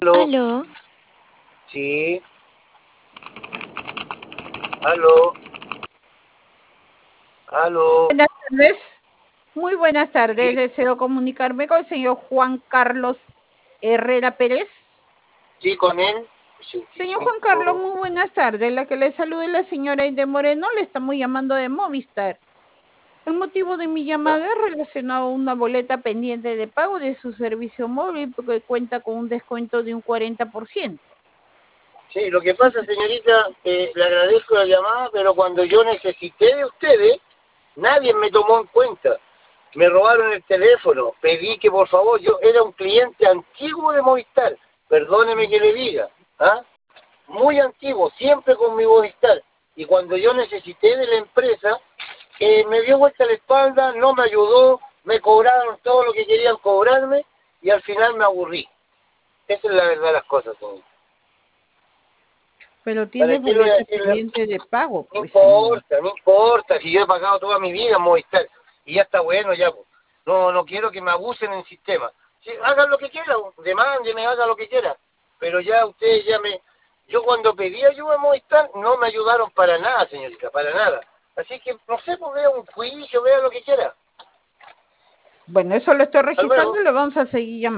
Aló, Aló, sí, aló, aló, Buenas tardes, muy buenas tardes. sí, Deseo comunicarme con el señor Juan Carlos Herrera Pérez. sí, con él. Señor Juan Carlos, 85, muy buenas tardes. La que le salude es la señora Aide Moreno. Le estamos llamando de Movistar. El motivo de mi ¿ya? llamada es relacionado a una boleta pendiente de pago de su servicio móvil porque cuenta con un descuento de un 40%. Sí, lo que No pasa, sé. señorita, le agradezco la llamada, pero cuando yo necesité de ustedes, nadie me tomó en cuenta. Me robaron el teléfono, pedí que por favor, yo era un cliente antiguo de Movistar, perdóneme que le diga, ¿ah? Muy antiguo, siempre con mi Movistar. Y cuando yo necesité de la empresa, me dio vuelta la espalda, no me ayudó, me cobraron todo lo que querían cobrarme y al final me aburrí. Esa es la verdad de las cosas, señor. Pero ¿Para tiene qué le voy a boleta decir? pendiente de pago, No pues señor. importa, no importa, si yo he pagado toda mi vida en Movistar y ya está bueno, ya. Pues. No, no quiero que me abusen en el sistema. Sí, hagan lo que quieran, demándeme, hagan lo que quieran. Pero ya ustedes ya me... Yo cuando pedí ayuda a Movistar no me ayudaron para nada, señorita, para nada. Así que, no sé, pues vea un juicio, vea lo que quiera. Bueno, eso lo estoy Hasta registrando luego. y lo vamos a seguir llamando.